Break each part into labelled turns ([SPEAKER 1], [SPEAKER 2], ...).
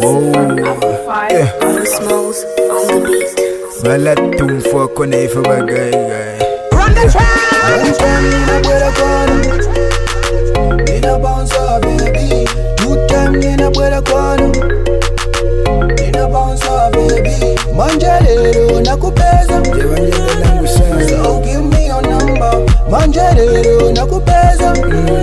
[SPEAKER 1] from Afro5.
[SPEAKER 2] Blue Smalls on the beat.
[SPEAKER 3] Malatum for Kone for my guy.
[SPEAKER 1] Run the track!
[SPEAKER 4] One time nina pueda kwano, nina bounce up baby. Two time nina pueda kwano, nina bounce up baby. Manjarero nakupeza, so give me your number. Manjarero nakupeza,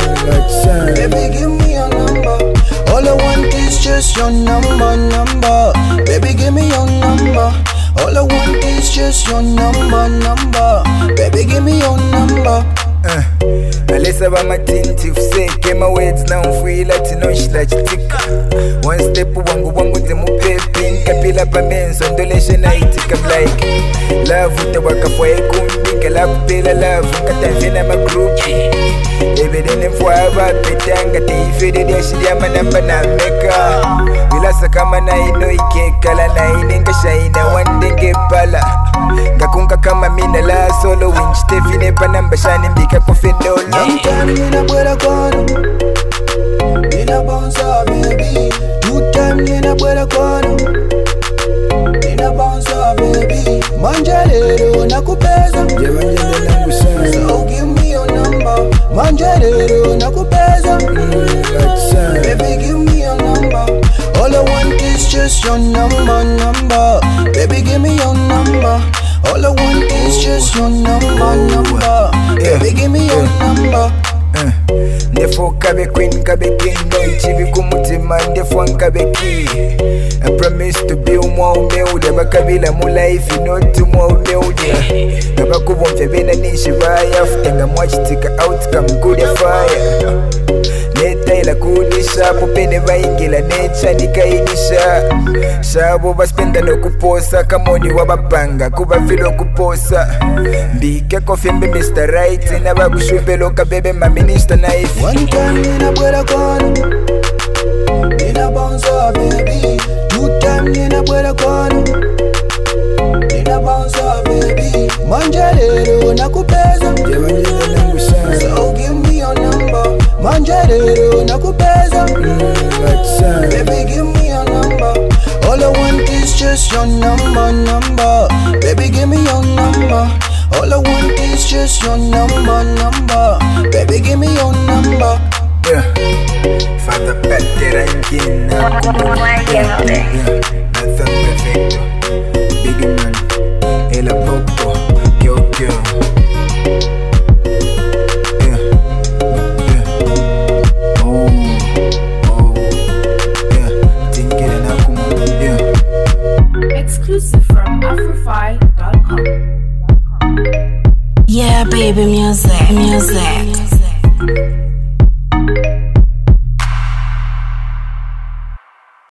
[SPEAKER 4] baby give me your number. All I want is just your number. Baby give me your number. All I want is just your number. Baby give me your number.
[SPEAKER 3] Alessa ba matinti fuseke my words now feel like no like tick. One step wangu nze mupepi kapila pa menzo ndoleshe night I'm like love utawaka fwa ekumbi la kupela love katanzena ma group ebedene mfwaba petanga tifede dia shidia manamba na meka bilasa kama na ino ikekala na inenga shaina wandenge pala ngakunga kama mina la solo winch tefine panamba shani mbika kofendola.
[SPEAKER 4] One time nina pueda kwano, nina bounce up baby. Two time nina pueda kwano, nina bounce up baby. Manjarero nakupeza, so give me your number. Manjarero nakupeza, baby give me your number. All I want is just your number. Baby give me your number. All I want is just your number. Baby give me your number.
[SPEAKER 3] Ndefo kabe queen kabe king no ichibi kumutima ndefo nkabe key. I promise to be umwa umeude bakabila mu life not umwa umeude ngabakubomfe bena nishibaya futenga mwachitika outcome good fire netaila kulisha popene baingila necha nikainisha shabo baspenda nokuposa kamoni wabapanga kuba filo kuposa mbike kofembe Mr. Right nabakushumbelo kabebe ma minister knife.
[SPEAKER 4] One time nina pueda kwano, nina bounce up baby. Two time nina pueda kwano, nina bounce up baby. Manjarero nakupeza, so give me your number. Manjarero nakupeza, baby give me your number. All I want is just your number. Baby give me your number. All I want is just your number. Baby give me your number.
[SPEAKER 3] Fata patera ingina Nathan perfecto Big man Ela popo Kyo
[SPEAKER 1] Exclusive from Afro5.com.
[SPEAKER 2] Yeah, baby, music.